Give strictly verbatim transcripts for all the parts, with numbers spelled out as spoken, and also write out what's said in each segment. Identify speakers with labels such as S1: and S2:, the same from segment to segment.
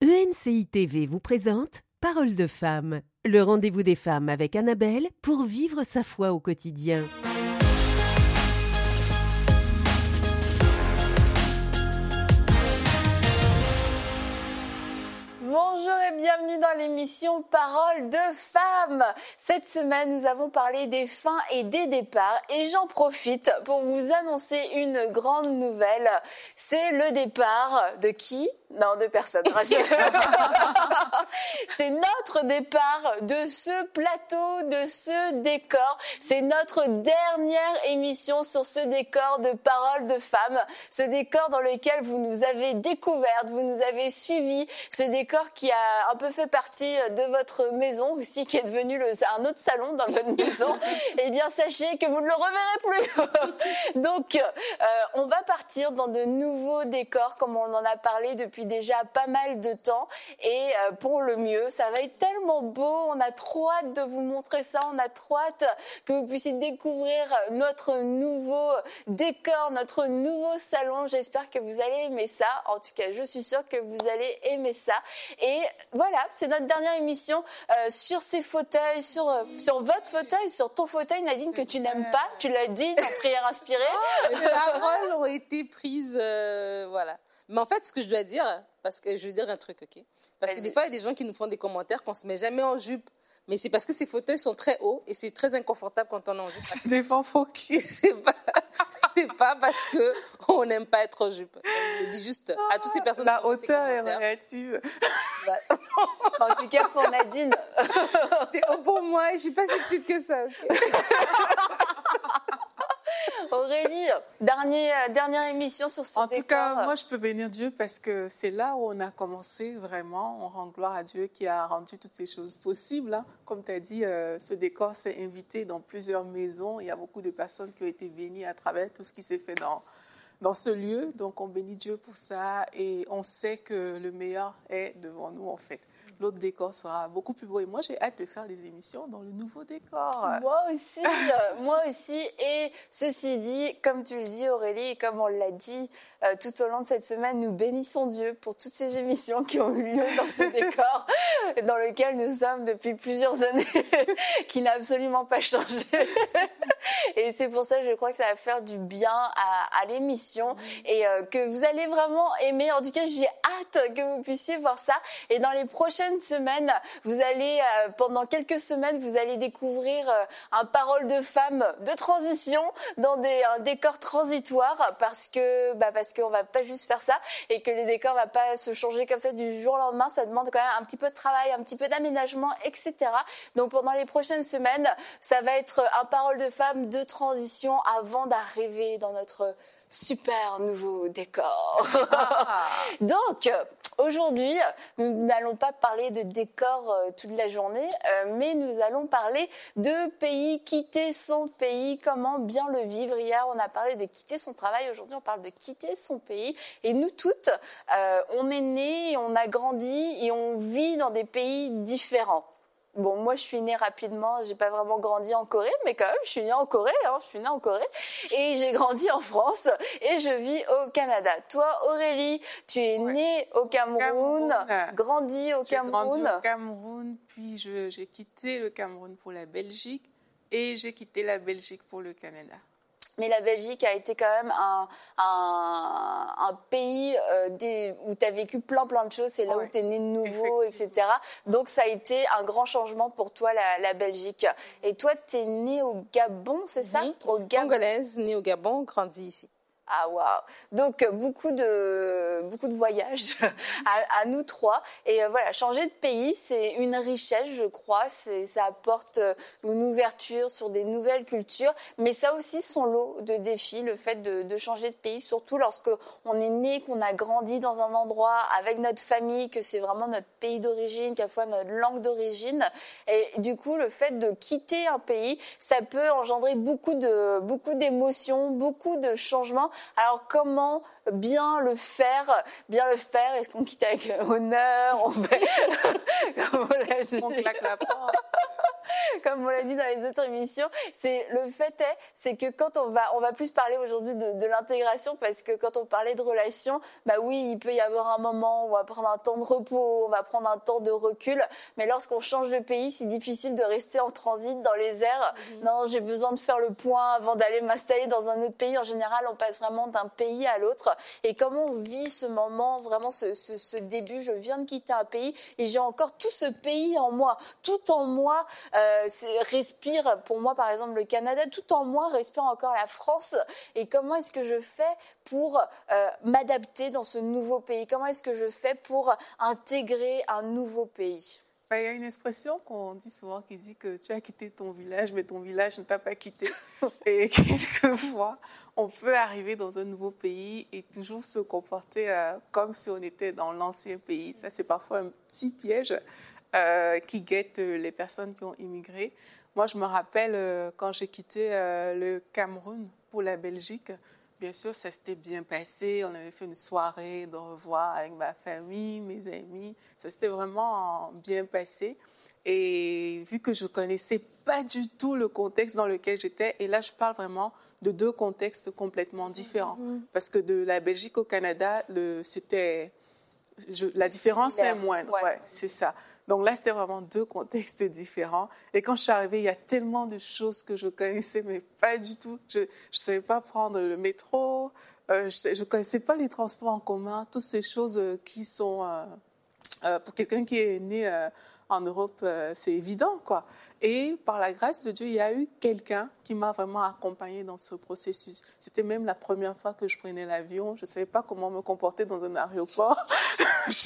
S1: E M C I T V vous présente Parole de femme, le rendez-vous des femmes avec Annabelle pour vivre sa foi au quotidien.
S2: Bonjour et bienvenue dans l'émission Parole de femmes. Cette semaine, nous avons parlé des fins et des départs et j'en profite pour vous annoncer une grande nouvelle. C'est le départ de qui ? Non, de personne. C'est notre départ de ce plateau, de ce décor. C'est notre dernière émission sur ce décor de Parole de femmes. Ce décor dans lequel vous nous avez découvertes, vous nous avez suivis. Ce décor qui a un peu fait partie de votre maison aussi, qui est devenu le, un autre salon dans votre maison. Eh bien, sachez que vous ne le reverrez plus. Donc, euh, on va partir dans de nouveaux décors, comme on en a parlé depuis déjà pas mal de temps, et euh, pour le mieux, ça va être tellement beau, on a trop hâte de vous montrer ça, on a trop hâte que vous puissiez découvrir notre nouveau décor, notre nouveau salon. J'espère que vous allez aimer ça, en tout cas je suis sûre que vous allez aimer ça. Et voilà, c'est notre dernière émission euh, sur ces fauteuils, sur, euh, sur votre fauteuil, sur ton fauteuil, Nadine, que tu n'aimes pas, tu l'as dit dans Prière inspirée.
S3: Les paroles ont été prises, euh, voilà. Mais en fait, ce que je dois dire, parce que je veux dire un truc, ok? Parce Vas-y. que des fois, il y a des gens qui nous font des commentaires qu'on ne se met jamais en jupe. Mais c'est parce que ces fauteuils sont très hauts et c'est très inconfortable quand on est en jupe.
S4: C'est des fanfaux qui...
S3: C'est pas, c'est pas parce qu'on n'aime pas être en jupe. Je le dis juste à toutes ces personnes
S4: La
S3: qui font ces
S4: hauteur est
S3: commentaires.
S4: relative.
S2: Bah, en tout cas, pour Nadine.
S3: C'est haut pour moi et je ne suis pas si petite que ça, ok?
S2: Aurélie, dernier, dernière émission sur ce
S4: En
S2: décor.
S4: tout cas, moi, je peux bénir Dieu parce que c'est là où on a commencé vraiment. On rend gloire à Dieu qui a rendu toutes ces choses possibles. Hein. Comme tu as dit, euh, ce décor s'est invité dans plusieurs maisons. Il y a beaucoup de personnes qui ont été bénies à travers tout ce qui s'est fait dans, dans ce lieu. Donc, on bénit Dieu pour ça et on sait que le meilleur est devant nous, en fait. L'autre décor sera beaucoup plus beau. Et moi, j'ai hâte de faire des émissions dans le nouveau décor.
S2: Moi aussi, euh, moi aussi. Et ceci dit, comme tu le dis, Aurélie, et comme on l'a dit euh, tout au long de cette semaine, nous bénissons Dieu pour toutes ces émissions qui ont eu lieu dans ce décor, dans lequel nous sommes depuis plusieurs années, qui n'a absolument pas changé. Et c'est pour ça que je crois que ça va faire du bien à, à l'émission et euh, que vous allez vraiment aimer. En tout cas, j'ai hâte que vous puissiez voir ça. Et dans les prochaines semaines, vous allez, euh, pendant quelques semaines, vous allez découvrir euh, un parole de femme de transition dans des, un décor transitoire parce que, bah, parce qu'on va pas juste faire ça et que les décors va pas se changer comme ça du jour au lendemain. Ça demande quand même un petit peu de travail, un petit peu d'aménagement, et cetera. Donc pendant les prochaines semaines, ça va être un parole de femme de transition avant d'arriver dans notre super nouveau décor. Ah. Donc, aujourd'hui, nous n'allons pas parler de décor euh, toute la journée, euh, mais nous allons parler de pays, quitter son pays, comment bien le vivre. Hier, on a parlé de quitter son travail. Aujourd'hui, on parle de quitter son pays. Et nous toutes, euh, on est nés, on a grandi et on vit dans des pays différents. Bon, moi, je suis née rapidement, j'ai pas vraiment grandi en Corée, mais quand même, je suis née en Corée, hein, je suis née en Corée, et j'ai grandi en France, et je vis au Canada. Toi, Aurélie, tu es ouais. née au Cameroun, Cameroun. grandi au
S4: j'ai
S2: Cameroun.
S4: J'ai grandi au Cameroun, puis je, j'ai quitté le Cameroun pour la Belgique, et j'ai quitté la Belgique pour le Canada.
S2: Mais la Belgique a été quand même un, un, un pays euh, des, où tu as vécu plein plein de choses. C'est là ouais, où tu es né de nouveau, et cetera. Donc ça a été un grand changement pour toi, la, la Belgique. Et toi, tu es née au Gabon, c'est ça?
S3: Mm-hmm. Au Gabon. Congolaise, née au Gabon, grandie ici.
S2: Ah waouh! Donc beaucoup de beaucoup de voyages à, à nous trois et euh, voilà, changer de pays c'est une richesse, je crois. C'est ça apporte une ouverture sur des nouvelles cultures, mais ça aussi son lot de défis, le fait de, de changer de pays, surtout lorsque on est né, qu'on a grandi dans un endroit avec notre famille, que c'est vraiment notre pays d'origine, quelquefois notre langue d'origine. Et du coup, le fait de quitter un pays, ça peut engendrer beaucoup de beaucoup d'émotions, beaucoup de changements. Alors, comment bien le faire? Bien le faire, est-ce qu'on quitte avec honneur? On fait...
S4: on claque la porte.
S2: comme on l'a dit dans les autres émissions. C'est, le fait est, c'est que quand on va, on va plus parler aujourd'hui de, de l'intégration, parce que quand on parlait de relations, bah oui, il peut y avoir un moment où on va prendre un temps de repos, on va prendre un temps de recul, mais lorsqu'on change de pays, c'est difficile de rester en transit dans les airs. Mm-hmm. Non, j'ai besoin de faire le point avant d'aller m'installer dans un autre pays. En général, on passe vraiment d'un pays à l'autre. Et comment on vit ce moment, vraiment ce, ce, ce début, je viens de quitter un pays et j'ai encore tout ce pays en moi. Tout en moi euh, c'est, respire, pour moi par exemple le Canada, tout en moi respire encore la France. Et comment est-ce que je fais pour euh, m'adapter dans ce nouveau pays? Comment est-ce que je fais pour intégrer un nouveau pays?
S4: Il y a une expression qu'on dit souvent qui dit que tu as quitté ton village, mais ton village ne t'a pas quitté. Et quelquefois, on peut arriver dans un nouveau pays et toujours se comporter euh, comme si on était dans l'ancien pays. Ça, c'est parfois un petit piège euh, qui guette les personnes qui ont immigré. Moi, je me rappelle euh, quand j'ai quitté euh, le Cameroun pour la Belgique. Bien sûr, ça s'était bien passé. On avait fait une soirée de revoir avec ma famille, mes amis. Ça s'était vraiment bien passé. Et vu que je ne connaissais pas du tout le contexte dans lequel j'étais, et là, je parle vraiment de deux contextes complètement différents. Mm-hmm. Parce que de la Belgique au Canada, le, c'était, je, la différence est moindre. Ouais. Ouais, c'est ça. Donc là, c'était vraiment deux contextes différents. Et quand je suis arrivée, il y a tellement de choses que je connaissais, mais pas du tout. Je ne savais pas prendre le métro, euh, je ne connaissais pas les transports en commun, toutes ces choses qui sont, euh, euh, pour quelqu'un qui est né euh, en Europe, euh, c'est évident, quoi. Et par la grâce de Dieu, il y a eu quelqu'un qui m'a vraiment accompagnée dans ce processus. C'était même la première fois que je prenais l'avion. Je ne savais pas comment me comporter dans un aéroport. je...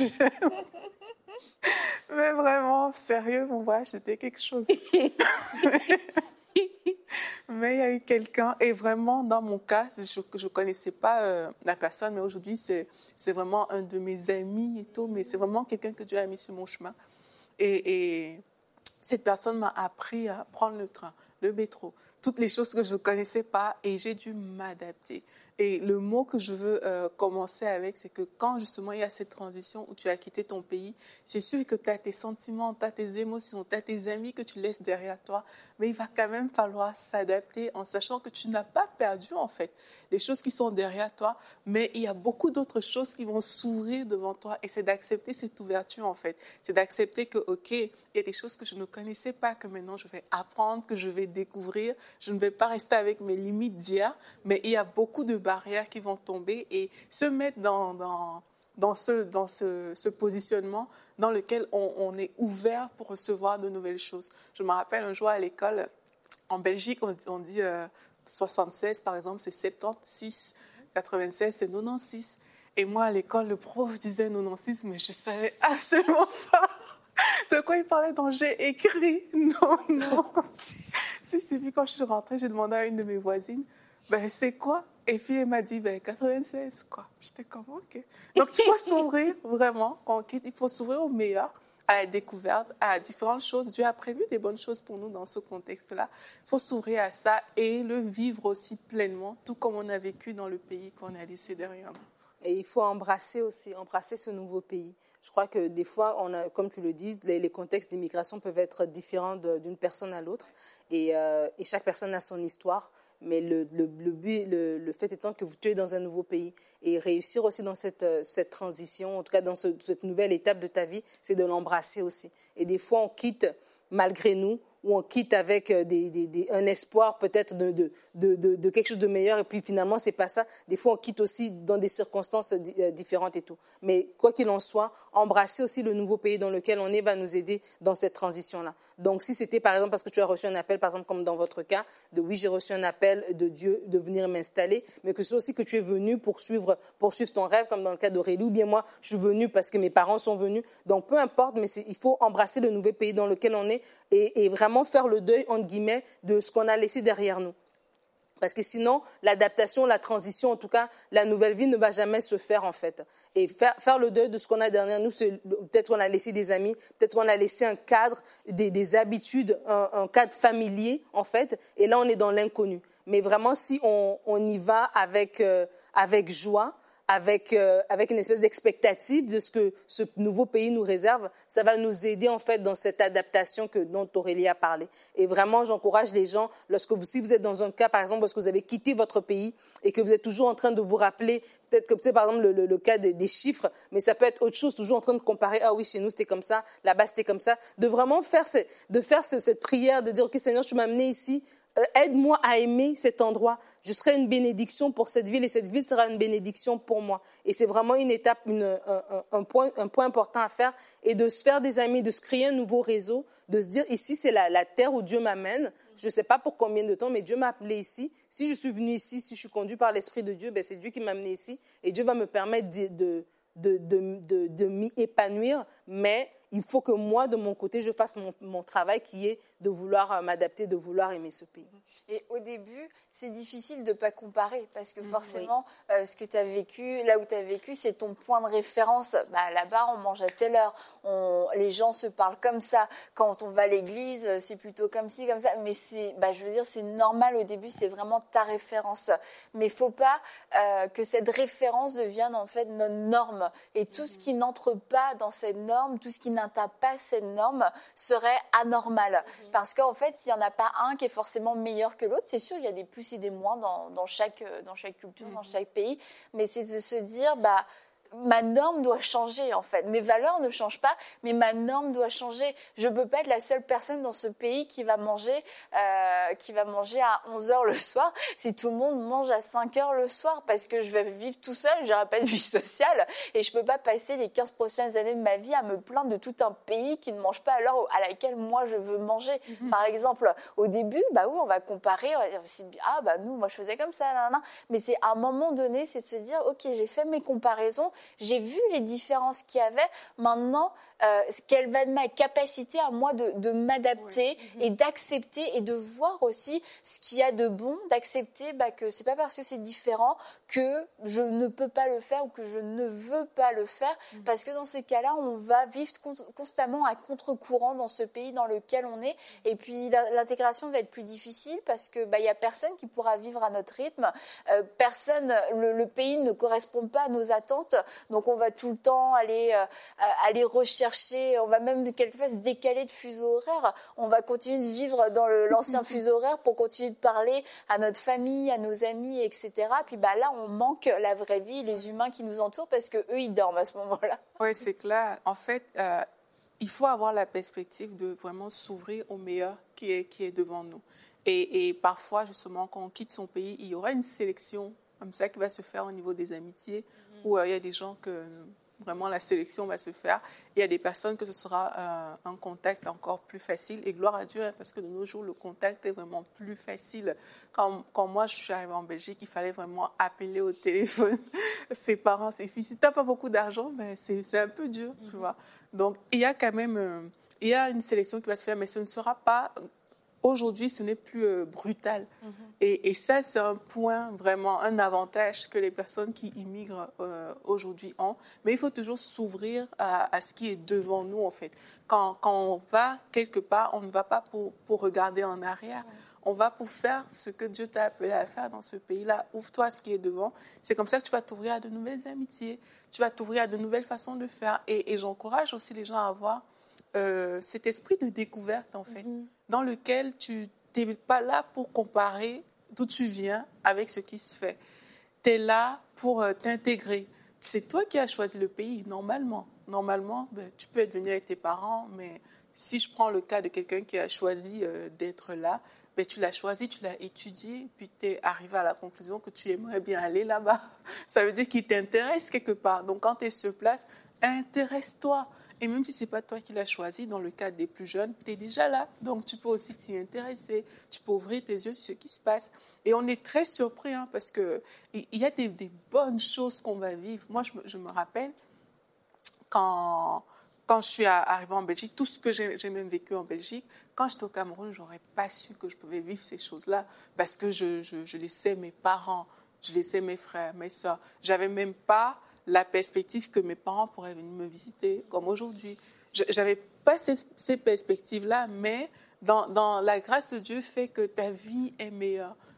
S4: Mais vraiment, sérieux, mon voyage, c'était quelque chose. Mais il y a eu quelqu'un, et vraiment, dans mon cas, je ne connaissais pas euh, la personne, mais aujourd'hui, c'est, c'est vraiment un de mes amis et tout, mais c'est vraiment quelqu'un que Dieu a mis sur mon chemin. Et, et cette personne m'a appris à prendre le train, le métro, toutes les choses que je ne connaissais pas, et j'ai dû m'adapter. Et le mot que je veux euh, commencer avec, c'est que quand justement il y a cette transition où tu as quitté ton pays, c'est sûr que tu as tes sentiments, tu as tes émotions, tu as tes amis que tu laisses derrière toi, mais il va quand même falloir s'adapter en sachant que tu n'as pas perdu en fait les choses qui sont derrière toi, mais il y a beaucoup d'autres choses qui vont s'ouvrir devant toi et c'est d'accepter cette ouverture en fait. C'est d'accepter que, ok, il y a des choses que je ne connaissais pas, que maintenant je vais apprendre, que je vais découvrir. Je ne vais pas rester avec mes limites d'hier, mais il y a beaucoup de barrières qui vont tomber et se mettre dans, dans, dans, ce, dans ce, ce positionnement dans lequel on, on est ouvert pour recevoir de nouvelles choses. Je me rappelle un jour à l'école, en Belgique, on, on dit euh, soixante-seize, par exemple, c'est soixante-seize, quatre-vingt-seize, c'est quatre-vingt-seize. Et moi, à l'école, le prof disait quatre-vingt-seize, mais je ne savais absolument pas de quoi il parlait, donc j'ai écrit non, non. Si, c'est puis quand je suis rentrée, j'ai demandé à une de mes voisines, ben c'est quoi? Et puis elle m'a dit, ben quatre-vingt-seize, quoi. J'étais comme, ok. Donc il faut s'ouvrir, vraiment, on quitte, il faut s'ouvrir au meilleur, à la découverte, à différentes choses. Dieu a prévu des bonnes choses pour nous dans ce contexte-là. Il faut s'ouvrir à ça et le vivre aussi pleinement, tout comme on a vécu dans le pays qu'on a laissé derrière nous.
S3: Et il faut embrasser aussi, embrasser ce nouveau pays. Je crois que des fois, on a, comme tu le dis, les, les contextes d'immigration peuvent être différents de, d'une personne à l'autre. Et, euh, et chaque personne a son histoire. Mais le, le, le, but, le, le fait étant que vous tu es dans un nouveau pays. Et réussir aussi dans cette, cette transition, en tout cas dans ce, cette nouvelle étape de ta vie, c'est de l'embrasser aussi. Et des fois, on quitte malgré nous, ou on quitte avec des, des, des, un espoir peut-être de, de, de, de, de quelque chose de meilleur, et puis finalement, c'est pas ça. Des fois, on quitte aussi dans des circonstances différentes et tout. Mais quoi qu'il en soit, embrasser aussi le nouveau pays dans lequel on est va nous aider dans cette transition-là. Donc, si c'était par exemple parce que tu as reçu un appel, par exemple, comme dans votre cas, de oui, j'ai reçu un appel de Dieu de venir m'installer, mais que c'est aussi que tu es venu pour suivre, pour suivre ton rêve, comme dans le cas d'Aurélie, ou bien moi, je suis venue parce que mes parents sont venus. Donc, peu importe, mais c'est, il faut embrasser le nouveau pays dans lequel on est et, et vraiment faire le deuil, entre guillemets, de ce qu'on a laissé derrière nous. Parce que sinon, l'adaptation, la transition, en tout cas, la nouvelle vie ne va jamais se faire, en fait. Et faire, faire le deuil de ce qu'on a derrière nous, c'est, peut-être qu'on a laissé des amis, peut-être qu'on a laissé un cadre, des, des habitudes, un, un cadre familier, en fait. Et là, on est dans l'inconnu. Mais vraiment, si on, on y va avec, euh, avec joie, avec, euh, avec une espèce d'expectative de ce que ce nouveau pays nous réserve, ça va nous aider en fait dans cette adaptation que, dont Aurélie a parlé. Et vraiment, j'encourage les gens, lorsque vous, si vous êtes dans un cas, par exemple, lorsque vous avez quitté votre pays et que vous êtes toujours en train de vous rappeler, peut-être que, tu sais, par exemple, le, le, le cas des, des chiffres, mais ça peut être autre chose, toujours en train de comparer, ah oui, chez nous, c'était comme ça, là-bas, c'était comme ça, de vraiment faire, ce, de faire ce, cette prière, de dire, OK, Seigneur, tu m'as amené ici, euh, aide-moi à aimer cet endroit. Je serai une bénédiction pour cette ville et cette ville sera une bénédiction pour moi. Et c'est vraiment une étape, une, un, un, un, point, un point important à faire et de se faire des amis, de se créer un nouveau réseau, de se dire, ici, c'est la, la terre où Dieu m'amène. Je ne sais pas pour combien de temps, mais Dieu m'a appelé ici. Si je suis venue ici, si je suis conduite par l'Esprit de Dieu, ben c'est Dieu qui m'a amené ici. Et Dieu va me permettre de, de, de, de, de, de m'y épanouir. Mais il faut que moi, de mon côté, je fasse mon, mon travail qui est de vouloir m'adapter, de vouloir aimer ce pays.
S2: Et au début, c'est difficile de ne pas comparer parce que forcément, oui. euh, ce que tu as vécu, là où tu as vécu, c'est ton point de référence. Bah, là-bas, on mange à telle heure, on, les gens se parlent comme ça. Quand on va à l'église, c'est plutôt comme ci, comme ça. Mais c'est, bah, je veux dire, c'est normal au début, c'est vraiment ta référence. Mais il ne faut pas euh, que cette référence devienne en fait notre norme. Et tout mm-hmm. ce qui n'entre pas dans cette norme, tout ce qui n'atteint pas cette norme serait anormal. Mm-hmm. Parce qu'en fait, s'il n'y en a pas un qui est forcément meilleur que l'autre, c'est sûr, il y a des plus et des moins dans, dans, chaque, dans chaque culture, mmh. dans chaque pays, mais c'est de se dire, bah, ma norme doit changer en fait. Mes valeurs ne changent pas, mais ma norme doit changer. Je ne peux pas être la seule personne dans ce pays qui va manger, euh, qui va manger à onze heures le soir si tout le monde mange à cinq heures le soir parce que je vais vivre tout seul, je n'aurai pas de vie sociale et je ne peux pas passer les quinze prochaines années de ma vie à me plaindre de tout un pays qui ne mange pas à l'heure à laquelle moi je veux manger. Mm-hmm. Par exemple, au début, bah oui, on va comparer, on va dire aussi, ah bah nous, moi je faisais comme ça, nan, nan. Mais c'est à un moment donné, c'est de se dire, ok, j'ai fait mes comparaisons, j'ai vu les différences qu'il y avait. Maintenant, euh, quelle va être ma capacité à moi de, de m'adapter oui. et d'accepter et de voir aussi ce qu'il y a de bon, d'accepter bah, que c'est pas parce que c'est différent que je ne peux pas le faire ou que je ne veux pas le faire. Mm. Parce que dans ces cas-là, on va vivre con- constamment à contre-courant dans ce pays dans lequel on est. Et puis la, l'intégration va être plus difficile parce que bah, y a personne qui pourra vivre à notre rythme. Euh, personne, le, le pays ne correspond pas à nos attentes. Donc, on va tout le temps aller, euh, aller rechercher, on va même quelquefois se décaler de fuseau horaire. On va continuer de vivre dans le, l'ancien fuseau horaire pour continuer de parler à notre famille, à nos amis, et cetera. Puis bah, là, on manque la vraie vie, les humains qui nous entourent parce qu'eux, ils dorment à ce moment-là.
S4: Oui, c'est clair. En fait, euh, il faut avoir la perspective de vraiment s'ouvrir au meilleur qui est, qui est devant nous. Et, et parfois, justement, quand on quitte son pays, il y aura une sélection comme ça qui va se faire au niveau des amitiés, mmh. où euh, il y a des gens que vraiment la sélection va se faire. Il y a des personnes que ce sera euh, un contact encore plus facile. Et gloire à Dieu, hein, parce que de nos jours, le contact est vraiment plus facile. Quand, quand moi, je suis arrivée en Belgique, il fallait vraiment appeler au téléphone ses parents, ses filles. Si tu n'as pas beaucoup d'argent, ben, c'est, c'est un peu dur, mmh. tu vois. Donc, il y a quand même euh, il y a une sélection qui va se faire, mais ce ne sera pas... Aujourd'hui, ce n'est plus euh, brutal. Mm-hmm. Et, et ça, c'est un point, vraiment, un avantage que les personnes qui immigrent euh, aujourd'hui ont. Mais il faut toujours s'ouvrir à, à ce qui est devant nous, en fait. Quand, quand on va quelque part, on ne va pas pour, pour regarder en arrière. Mm-hmm. On va pour faire ce que Dieu t'a appelé à faire dans ce pays-là. Ouvre-toi à ce qui est devant. C'est comme ça que tu vas t'ouvrir à de nouvelles amitiés. Tu vas t'ouvrir à de nouvelles façons de faire. Et, et j'encourage aussi les gens à avoir euh, cet esprit de découverte, en fait. Mm-hmm. Dans lequel tu n'es pas là pour comparer d'où tu viens avec ce qui se fait. Tu es là pour euh, t'intégrer. C'est toi qui as choisi le pays, normalement. Normalement, ben, tu peux être venu avec tes parents, mais si je prends le cas de quelqu'un qui a choisi euh, d'être là, ben, tu l'as choisi, tu l'as étudié, puis tu es arrivé à la conclusion que tu aimerais bien aller là-bas. Ça veut dire qu'il t'intéresse quelque part. Donc, quand tu es sur place, intéresse-toi. Et même si ce n'est pas toi qui l'as choisi, dans le cadre des plus jeunes, tu es déjà là. Donc, tu peux aussi t'y intéresser. Tu peux ouvrir tes yeux sur ce qui se passe. Et on est très surpris, hein, parce qu'il y a des, des bonnes choses qu'on va vivre. Moi, je, je me rappelle, quand, quand je suis arrivée en Belgique, tout ce que j'ai, j'ai même vécu en Belgique, quand j'étais au Cameroun, je n'aurais pas su que je pouvais vivre ces choses-là, parce que je, je, je laissais mes parents, je laissais mes frères, mes soeurs. Je n'avais même pas la perspective que mes parents pourraient venir me visiter, comme aujourd'hui. Je n'avais pas ces, ces perspectives-là, mais dans, dans la grâce de Dieu fait que ta vie est meilleure.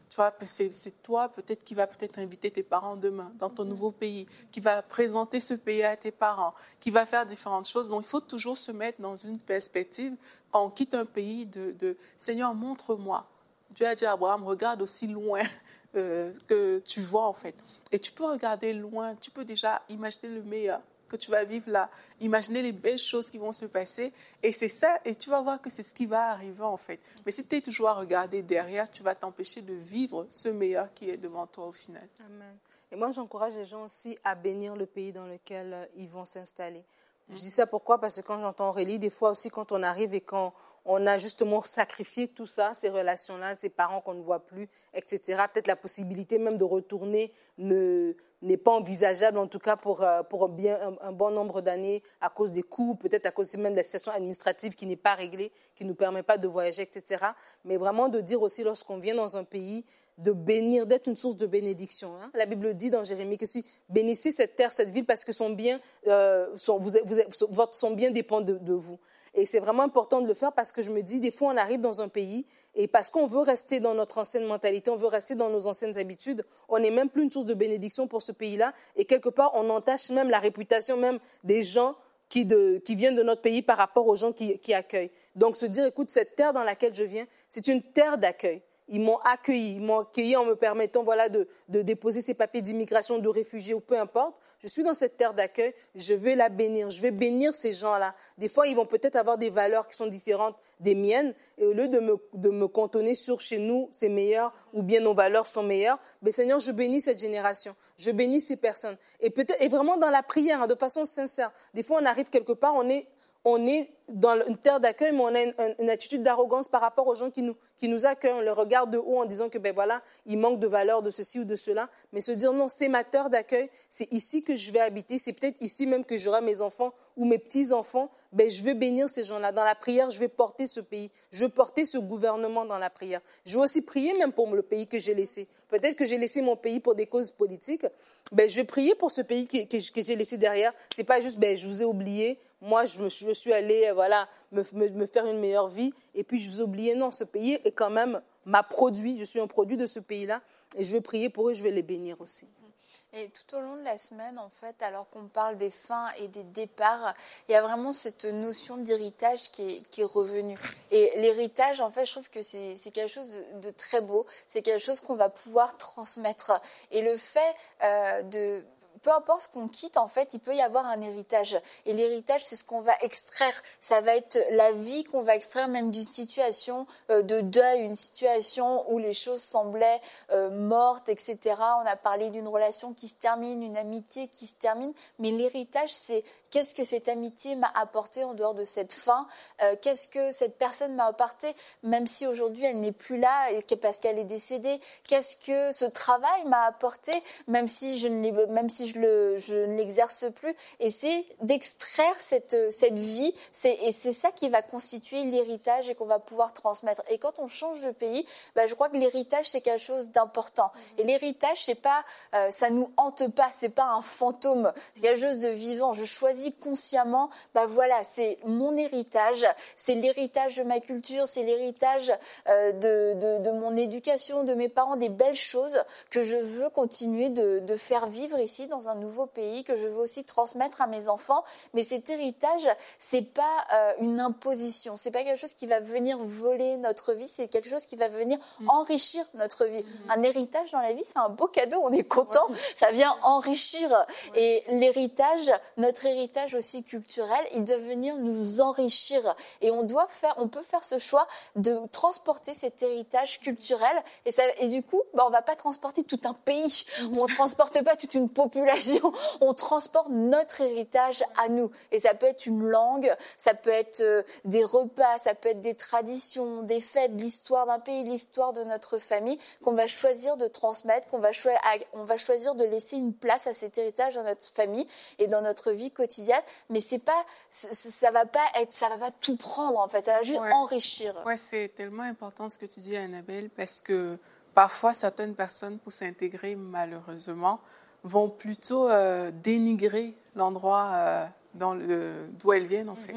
S4: Tu vois, c'est, c'est toi peut-être qui va peut-être inviter tes parents demain dans ton nouveau pays, qui va présenter ce pays à tes parents, qui va faire différentes choses. Donc, il faut toujours se mettre dans une perspective, quand on quitte un pays, de, de Seigneur, montre-moi. Dieu a dit à Abraham, regarde aussi loin euh, que tu vois, en fait. Et tu peux regarder loin, tu peux déjà imaginer le meilleur que tu vas vivre là, imaginer les belles choses qui vont se passer, et c'est ça, et tu vas voir que c'est ce qui va arriver en fait. Mais si tu es toujours à regarder derrière, tu vas t'empêcher de vivre ce meilleur qui est devant toi au final.
S3: Amen. Et moi, j'encourage les gens aussi à bénir le pays dans lequel euh, ils vont s'installer. Je dis ça pourquoi? Parce que quand j'entends Aurélie, des fois aussi quand on arrive et quand on a justement sacrifié tout ça, ces relations-là, ces parents qu'on ne voit plus, et cetera, peut-être la possibilité même de retourner ne, n'est pas envisageable, en tout cas pour, pour bien, un, un bon nombre d'années, à cause des coûts, peut-être à cause même de la situation administrative qui n'est pas réglée, qui ne nous permet pas de voyager, et cetera. Mais vraiment de dire aussi, lorsqu'on vient dans un pays, de bénir, d'être une source de bénédiction. Hein. La Bible dit dans Jérémie que si bénissez cette terre, cette ville, parce que son bien, euh, son, vous, vous, votre, son bien dépend de, de vous. Et c'est vraiment important de le faire parce que je me dis, des fois, on arrive dans un pays et parce qu'on veut rester dans notre ancienne mentalité, on veut rester dans nos anciennes habitudes, on n'est même plus une source de bénédiction pour ce pays-là. Et quelque part, on entache même la réputation même des gens qui, de, qui viennent de notre pays par rapport aux gens qui, qui accueillent. Donc, se dire, écoute, cette terre dans laquelle je viens, c'est une terre d'accueil. Ils m'ont accueilli, ils m'ont accueilli en me permettant voilà, de, de déposer ces papiers d'immigration, de réfugiés ou peu importe. Je suis dans cette terre d'accueil, je vais la bénir, je vais bénir ces gens-là. Des fois, ils vont peut-être avoir des valeurs qui sont différentes des miennes et au lieu de me, de me cantonner sur chez nous, c'est meilleur ou bien nos valeurs sont meilleures, mais Seigneur, je bénis cette génération, je bénis ces personnes. Et, peut-être, et vraiment dans la prière, hein, de façon sincère. Des fois, on arrive quelque part, on est... On est dans une terre d'accueil, mais on a une, une attitude d'arrogance par rapport aux gens qui nous, qui nous accueillent. On les regarde de haut en disant que, ben voilà, il manque de valeur de ceci ou de cela. Mais se dire, non, c'est ma terre d'accueil, c'est ici que je vais habiter, c'est peut-être ici même que j'aurai mes enfants ou mes petits-enfants. Ben, je vais bénir ces gens-là. Dans la prière, je vais porter ce pays. Je vais porter ce gouvernement dans la prière. Je vais aussi prier même pour le pays que j'ai laissé. Peut-être que j'ai laissé mon pays pour des causes politiques. Ben, je vais prier pour ce pays que, que, que j'ai laissé derrière. C'est pas juste, ben, je vous ai oublié. Moi, je, me, je suis allée voilà, me, me, me faire une meilleure vie et puis je vous ai oublié. Non, ce pays est quand même ma produit. Je suis un produit de ce pays-là et je vais prier pour eux, je vais les bénir aussi.
S2: Et tout au long de la semaine, en fait, alors qu'on parle des fins et des départs, il y a vraiment cette notion d'héritage qui est, qui est revenue. Et l'héritage, en fait, je trouve que c'est, c'est quelque chose de, de très beau. C'est quelque chose qu'on va pouvoir transmettre. Et le fait euh, de... Peu importe ce qu'on quitte, en fait, il peut y avoir un héritage. Et l'héritage, c'est ce qu'on va extraire. Ça va être la vie qu'on va extraire même d'une situation euh, de deuil, une situation où les choses semblaient euh, mortes, et cetera. On a parlé d'une relation qui se termine, une amitié qui se termine. Mais l'héritage, c'est qu'est-ce que cette amitié m'a apporté en dehors de cette fin, euh, qu'est-ce que cette personne m'a apporté, même si aujourd'hui elle n'est plus là et parce qu'elle est décédée, qu'est-ce que ce travail m'a apporté, même si je ne l'ai, même si je, le, je ne l'exerce plus. Et c'est d'extraire cette, cette vie, c'est, et c'est ça qui va constituer l'héritage et qu'on va pouvoir transmettre. Et quand on change de pays, bah, je crois que l'héritage, c'est quelque chose d'important. Et l'héritage, c'est pas, euh, ça nous hante pas, c'est pas un fantôme, c'est quelque chose de vivant. Je choisis consciemment, bah voilà, c'est mon héritage, c'est l'héritage de ma culture, c'est l'héritage euh, de, de, de mon éducation, de mes parents, des belles choses que je veux continuer de, de faire vivre ici dans un nouveau pays, que je veux aussi transmettre à mes enfants. Mais cet héritage, c'est pas euh, une imposition, c'est pas quelque chose qui va venir voler notre vie, c'est quelque chose qui va venir mmh. enrichir notre vie. Mmh. Un héritage dans la vie, c'est un beau cadeau, on est content, ouais. Ça vient enrichir. Ouais. Et l'héritage, notre héritage aussi culturel, il doit venir nous enrichir et on doit faire, on peut faire ce choix de transporter cet héritage culturel et, ça, et du coup, bah, on va pas transporter tout un pays, on transporte pas toute une population, on transporte notre héritage à nous et ça peut être une langue, ça peut être euh, des repas, ça peut être des traditions, des fêtes, l'histoire d'un pays, l'histoire de notre famille qu'on va choisir de transmettre, qu'on va, cho- on va choisir de laisser une place à cet héritage dans notre famille et dans notre vie quotidienne. Mais c'est pas, ça va pas être, ça va pas tout prendre en fait, ça va juste
S4: ouais.
S2: enrichir.
S4: Ouais, c'est tellement important ce que tu dis, Annabelle, parce que parfois certaines personnes, pour s'intégrer malheureusement, vont plutôt euh, dénigrer l'endroit euh, dans le, d'où elles viennent en fait. Mm-hmm.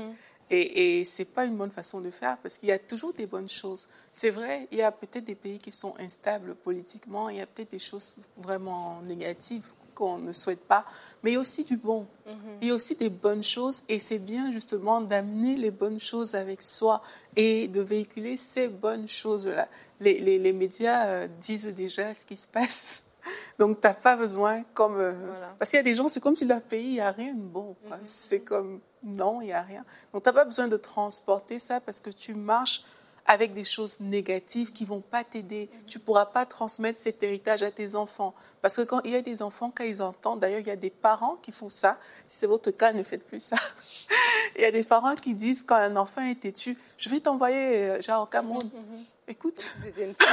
S4: Et, et ce n'est pas une bonne façon de faire parce qu'il y a toujours des bonnes choses. C'est vrai, il y a peut-être des pays qui sont instables politiquement, il y a peut-être des choses vraiment négatives qu'on ne souhaite pas, mais il y a aussi du bon. Mm-hmm. Il y a aussi des bonnes choses et c'est bien justement d'amener les bonnes choses avec soi et de véhiculer ces bonnes choses-là. Les, les, les médias euh, disent déjà ce qui se passe. Donc, tu n'as pas besoin, comme... Euh, voilà. Parce qu'il y a des gens, c'est comme si leur pays, il n'y a rien de bon. Quoi. Mm-hmm. C'est comme, non, il n'y a rien. Donc, tu n'as pas besoin de transporter ça parce que tu marches avec des choses négatives qui ne vont pas t'aider. Mm-hmm. Tu ne pourras pas transmettre cet héritage à tes enfants. Parce que quand il y a des enfants, quand ils entendent, d'ailleurs, il y a des parents qui font ça. Si c'est votre cas, ne faites plus ça. Il y a des parents qui disent, quand un enfant est têtu, je vais t'envoyer, genre, au Cameroun. Mm-hmm. Écoute. C'était une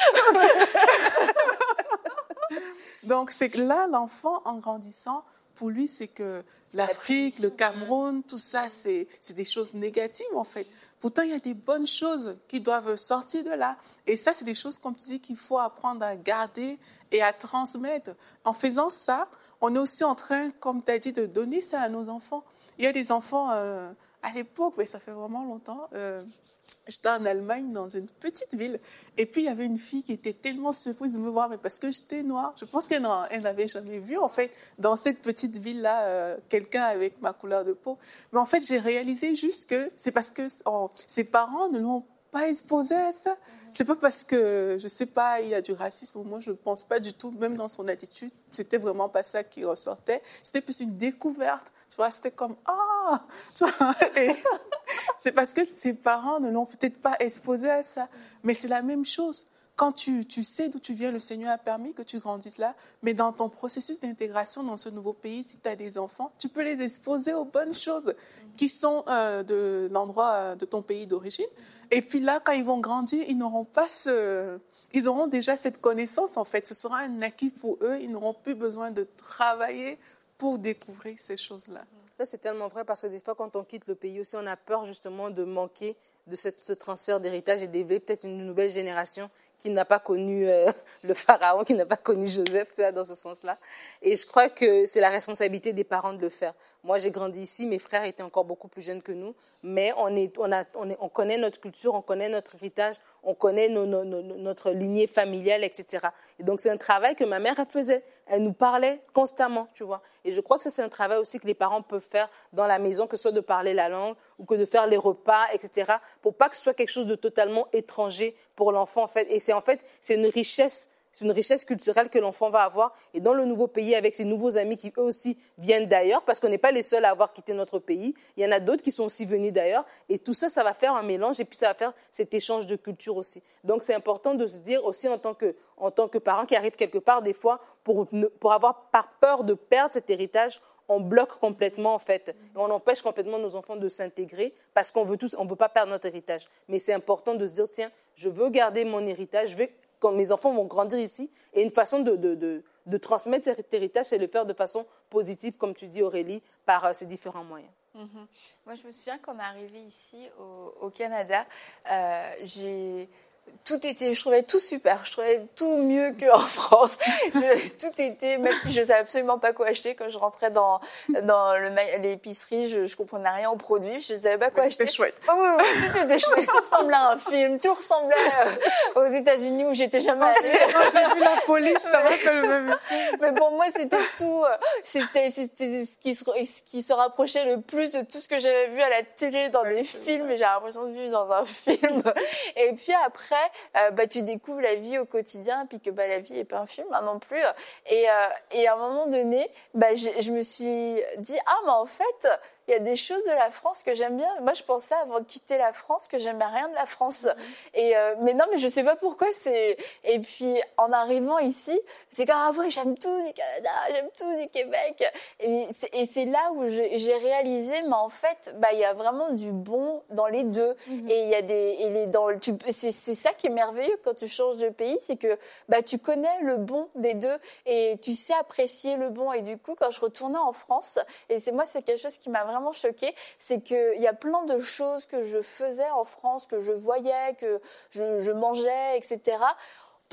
S4: Donc, c'est que là, l'enfant, en grandissant, pour lui, c'est que l'Afrique, le Cameroun, tout ça, c'est, c'est des choses négatives, en fait. Pourtant, il y a des bonnes choses qui doivent sortir de là. Et ça, c'est des choses, comme tu dis, qu'il faut apprendre à garder et à transmettre. En faisant ça, on est aussi en train, comme tu as dit, de donner ça à nos enfants. Il y a des enfants, euh, à l'époque, mais ça fait vraiment longtemps, euh, j'étais en Allemagne, dans une petite ville, et puis il y avait une fille qui était tellement surprise de me voir, mais parce que j'étais noire. Je pense qu'elle n'avait jamais vu, en fait, dans cette petite ville-là, euh, quelqu'un avec ma couleur de peau. Mais en fait, j'ai réalisé juste que c'est parce que oh, ses parents ne l'ont pas exposé à ça. Mm-hmm. C'est pas parce que, je sais pas, il y a du racisme. Moi, je pense pas du tout, même dans son attitude, c'était vraiment pas ça qui ressortait. C'était plus une découverte. Tu vois, c'était comme, ah, tu vois, et c'est parce que ses parents ne l'ont peut-être pas exposé à ça. Mais c'est la même chose. Quand tu, tu sais d'où tu viens, le Seigneur a permis que tu grandisses là, mais dans ton processus d'intégration dans ce nouveau pays, si tu as des enfants, tu peux les exposer aux bonnes choses qui sont euh, de l'endroit de ton pays d'origine. Et puis là, quand ils vont grandir, ils n'auront pas ce... Ils auront déjà cette connaissance, en fait. Ce sera un acquis pour eux. Ils n'auront plus besoin de travailler pour découvrir ces choses-là.
S3: Ça, c'est tellement vrai parce que des fois, quand on quitte le pays aussi, on a peur justement de manquer de cette, ce transfert d'héritage et d'élever peut-être une nouvelle génération qui n'a pas connu euh, le pharaon, qui n'a pas connu Joseph, là, dans ce sens-là. Et je crois que c'est la responsabilité des parents de le faire. Moi, j'ai grandi ici, mes frères étaient encore beaucoup plus jeunes que nous, mais on, est, on, a, on, est, on connaît notre culture, on connaît notre héritage, on connaît nos, nos, nos, notre lignée familiale, et cetera. Et donc, c'est un travail que ma mère, elle faisait. Elle nous parlait constamment, tu vois. Et je crois que ça, c'est un travail aussi que les parents peuvent faire dans la maison, que ce soit de parler la langue ou que de faire les repas, et cetera, pour pas que ce soit quelque chose de totalement étranger pour l'enfant, en fait. Et c'est en fait, c'est une richesse, c'est une richesse culturelle que l'enfant va avoir. Et dans le nouveau pays, avec ses nouveaux amis qui, eux aussi, viennent d'ailleurs, parce qu'on n'est pas les seuls à avoir quitté notre pays. Il y en a d'autres qui sont aussi venus d'ailleurs. Et tout ça, ça va faire un mélange et puis ça va faire cet échange de culture aussi. Donc, c'est important de se dire aussi en tant que, en tant que parent qui arrive quelque part, des fois, pour, ne, pour avoir par peur de perdre cet héritage, on bloque complètement, en fait. Et on empêche complètement nos enfants de s'intégrer parce qu'on veut tous, on veut pas perdre notre héritage. Mais c'est important de se dire, tiens, je veux garder mon héritage, je veux, quand mes enfants vont grandir ici, et une façon de, de, de, de transmettre cet héritage, c'est de le faire de façon positive, comme tu dis, Aurélie, par euh, ces différents moyens.
S2: Mm-hmm. Moi, je me souviens quand on est arrivé ici au, au Canada, euh, j'ai... Tout était, je trouvais tout super, je trouvais tout mieux qu'en France. Je, tout était, même si je ne savais absolument pas quoi acheter, quand je rentrais dans, dans le, l'épicerie, je ne comprenais rien aux produits, je ne savais pas quoi
S4: mais
S2: acheter.
S4: C'était chouette.
S2: Oh, oui, oui, tout était chouette, tout ressemblait à un film, tout ressemblait euh, aux États-Unis où j'étais jamais allée.
S4: Quand j'ai vu la police, ça m'a fait le même effet.
S2: Mais pour moi, c'était tout, c'était, c'était ce qui, se, ce qui se rapprochait le plus de tout ce que j'avais vu à la télé, dans ouais, des films, et j'ai l'impression de vivre dans un film. Et puis après, Euh, bah, tu découvres la vie au quotidien, puis que bah, la vie n'est pas un film hein, non plus. Et, euh, et à un moment donné, bah, je me suis dit, ah, mais en fait, il y a des choses de la France que j'aime bien. Moi, je pensais avant de quitter la France que j'aimais rien de la France. Mmh. Et euh, mais non, mais je sais pas pourquoi. C'est et puis en arrivant ici, c'est comme ah ouais, j'aime tout du Canada, j'aime tout du Québec. Et c'est, et c'est là où j'ai, j'ai réalisé, mais en fait, bah il y a vraiment du bon dans les deux. Mmh. Et il y a des et les dans tu, c'est c'est ça qui est merveilleux quand tu changes de pays, c'est que bah tu connais le bon des deux et tu sais apprécier le bon. Et du coup, quand je retournais en France, et c'est moi, c'est quelque chose qui m'a vraiment vraiment choquée, c'est qu'il y a plein de choses que je faisais en France, que je voyais, que je, je mangeais, et cetera.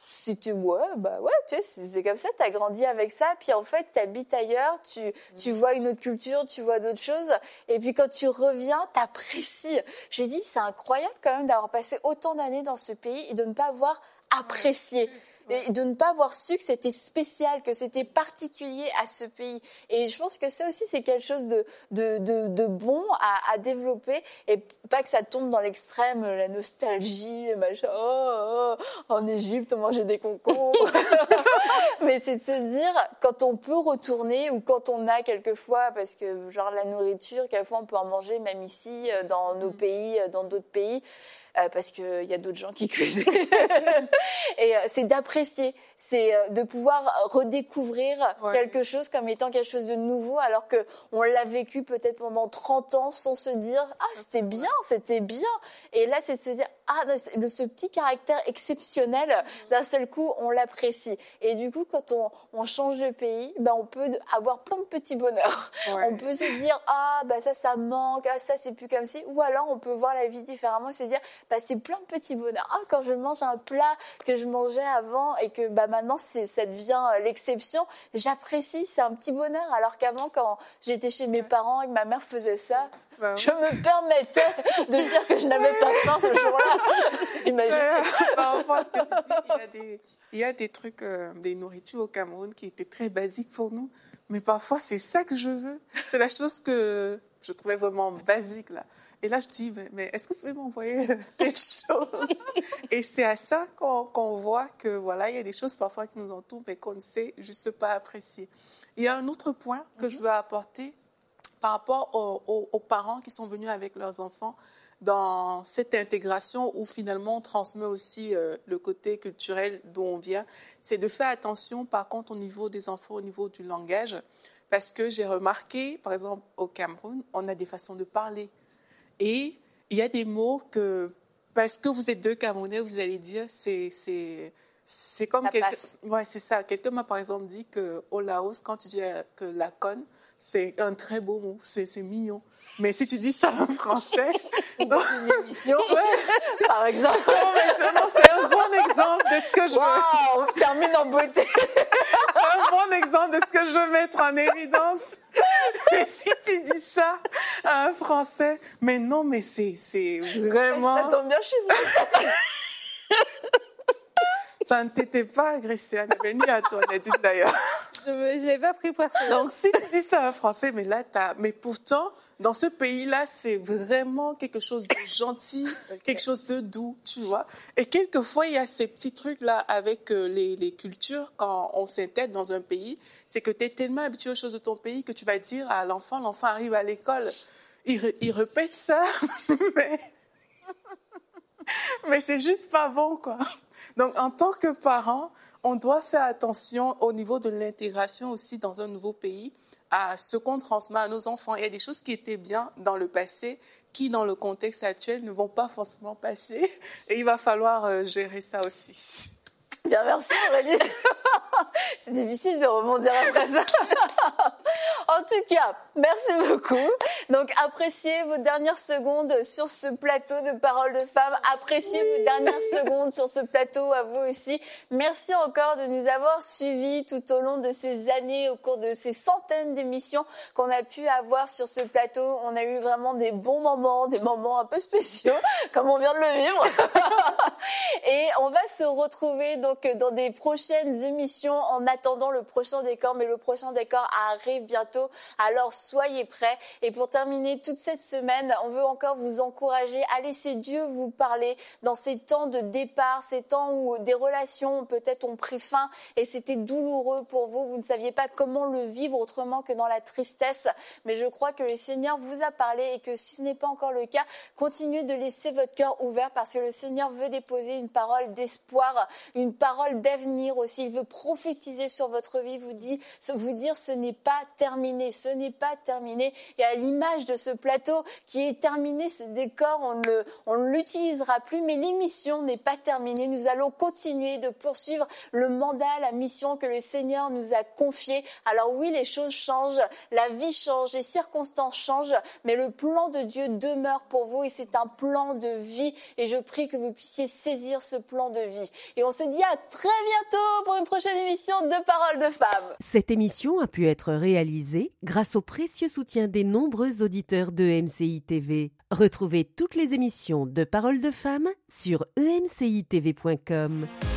S2: c'était, ouais, bah ouais, tu sais, c'est, c'est comme ça, t'as grandi avec ça, puis en fait, t'habites ailleurs, tu, mmh. tu vois une autre culture, tu vois d'autres choses, et puis quand tu reviens, t'apprécies. Je dis, c'est incroyable quand même d'avoir passé autant d'années dans ce pays et de ne pas avoir apprécié. Et de ne pas avoir su que c'était spécial, que c'était particulier à ce pays. Et je pense que ça aussi, c'est quelque chose de, de, de, de bon à, à développer. Et pas que ça tombe dans l'extrême, la nostalgie, machin. Oh, oh, en Égypte, on mangeait des concombres. Mais c'est de se dire, quand on peut retourner ou quand on a quelquefois, parce que genre la nourriture, quelquefois on peut en manger même ici, dans nos pays, dans d'autres pays. Euh, parce qu'il y a d'autres gens qui cuisinent. Et euh, c'est d'apprécier, c'est euh, de pouvoir redécouvrir ouais. quelque chose comme étant quelque chose de nouveau, alors qu'on l'a vécu peut-être pendant trente ans sans se dire « Ah, c'était bien, c'était bien ». Et là, c'est de se dire « Ah, le, ce petit caractère exceptionnel, d'un seul coup, on l'apprécie ». Et du coup, quand on, on change de pays, ben, on peut avoir plein de petits bonheurs. Ouais. On peut se dire « Ah, ben, ça, ça manque, ah, ça, c'est plus comme ci ». Ou alors, on peut voir la vie différemment et se dire « Bah, c'est plein de petits bonheurs. Ah, quand je mange un plat que je mangeais avant et que bah, maintenant c'est, ça devient l'exception, j'apprécie, c'est un petit bonheur. Alors qu'avant, quand j'étais chez mes parents et que ma mère faisait ça, bah, je me permettais de dire que je n'avais pas faim ce jour-là. Imagine.
S4: Bah, enfin, ce que tu dis, il y a des, il y a des trucs, euh, des nourritures au Cameroun qui étaient très basiques pour nous. Mais parfois, c'est ça que je veux. C'est la chose que je trouvais vraiment basique, là. Et là, je dis, mais, mais est-ce que vous pouvez m'envoyer des choses? Et c'est à ça qu'on, qu'on voit que, voilà, il y a des choses parfois qui nous entourent, mais qu'on ne sait juste pas apprécier. Il y a un autre point que mm-hmm. je veux apporter par rapport aux, aux, aux parents qui sont venus avec leurs enfants dans cette intégration où finalement on transmet aussi euh, le côté culturel d'où on vient. C'est de faire attention, par contre, au niveau des enfants, au niveau du langage, parce que j'ai remarqué, par exemple, au Cameroun, on a des façons de parler. Et il y a des mots que, parce que vous êtes deux Camerounais, vous allez dire, c'est, c'est, c'est comme...
S2: Ça
S4: quelque...
S2: passe.
S4: Ouais, c'est ça. Quelqu'un m'a, par exemple, dit qu'au Laos, quand tu dis que la conne, c'est un très beau mot, c'est, c'est mignon. Mais si tu dis ça en français...
S2: Dans une émission, ouais. Par exemple.
S4: Non, mais non, c'est un bon exemple de ce que je
S2: wow,
S4: veux...
S2: on termine en beauté.
S4: C'est un bon exemple de ce que je veux mettre en évidence. Mais si tu dis ça à un Français, mais non, mais c'est, c'est vraiment...
S2: Ça tombe bien chez vous.
S4: Ça ne t'était pas agressé, Annabelle, ni à toi, Nadine, d'ailleurs.
S3: Je ne l'ai pas pris personnellement.
S4: Donc, si tu dis ça à un Français, mais là, t'as... Mais pourtant, dans ce pays-là, c'est vraiment quelque chose de gentil, okay. quelque chose de doux, tu vois. Et quelquefois, il y a ces petits trucs-là avec euh, les, les cultures, quand on s'intègre dans un pays, c'est que tu es tellement habitué aux choses de ton pays que tu vas dire à l'enfant, l'enfant arrive à l'école, il, re, il répète ça, mais... mais c'est juste pas bon, quoi. Donc, en tant que parent, on doit faire attention au niveau de l'intégration aussi dans un nouveau pays, à ce qu'on transmet à nos enfants. Il y a des choses qui étaient bien dans le passé, qui, dans le contexte actuel, ne vont pas forcément passer. Et il va falloir euh, gérer ça aussi.
S2: Bien, merci Aurélie. C'est difficile de rebondir après ça. En tout cas, merci beaucoup. Donc, appréciez vos dernières secondes sur ce plateau de Paroles de Femmes. Appréciez oui. vos dernières secondes sur ce plateau à vous aussi. Merci encore de nous avoir suivis tout au long de ces années, au cours de ces centaines d'émissions qu'on a pu avoir sur ce plateau. On a eu vraiment des bons moments, des moments un peu spéciaux, comme on vient de le vivre. Et on va se retrouver donc dans des prochaines émissions en attendant le prochain décor, mais le prochain décor arrive bientôt, alors soyez prêts. Et pour terminer toute cette semaine, on veut encore vous encourager à laisser Dieu vous parler dans ces temps de départ, ces temps où des relations peut-être ont pris fin et c'était douloureux pour vous, vous ne saviez pas comment le vivre autrement que dans la tristesse, mais je crois que le Seigneur vous a parlé et que si ce n'est pas encore le cas, continuez de laisser votre cœur ouvert parce que le Seigneur veut déposer une parole d'espoir, une parole d'avenir aussi, il veut profiter prophétiser sur votre vie, vous, dit, vous dire ce n'est pas terminé, ce n'est pas terminé. Et à l'image de ce plateau qui est terminé, ce décor, on ne, on ne l'utilisera plus, mais l'émission n'est pas terminée. Nous allons continuer de poursuivre le mandat, la mission que le Seigneur nous a confiée. Alors oui, les choses changent, la vie change, les circonstances changent, mais le plan de Dieu demeure pour vous et c'est un plan de vie. Et je prie que vous puissiez saisir ce plan de vie. Et on se dit à très bientôt pour une prochaine émission de Paroles de Femmes.
S1: Cette émission a pu être réalisée grâce au précieux soutien des nombreux auditeurs de M C I T V. Retrouvez toutes les émissions de Paroles de Femmes sur e m c i t v point com.